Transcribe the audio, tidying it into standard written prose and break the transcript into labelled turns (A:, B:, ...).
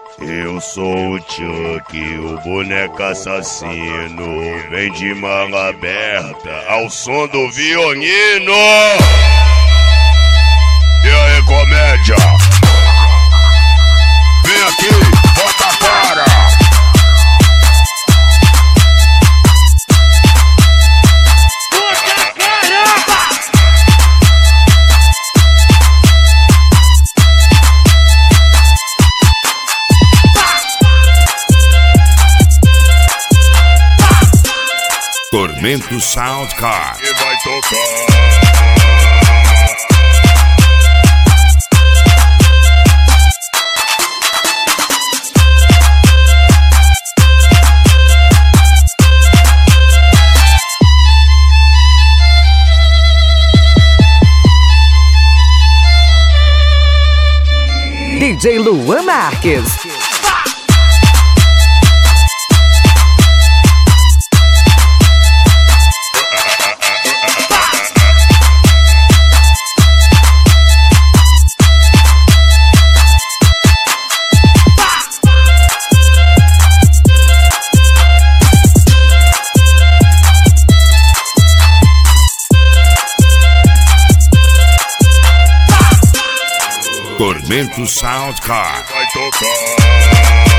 A: Eu sou o Chuck, o boneco assassino. Vem de manga aberta ao som do violino. E aí, comédia? Vem aqui, bota a cara.
B: Tormento Soundcar.
A: E vai tocar.
C: DJ Luan Marques.
B: Tormento Soundcar.
A: Vai tocar.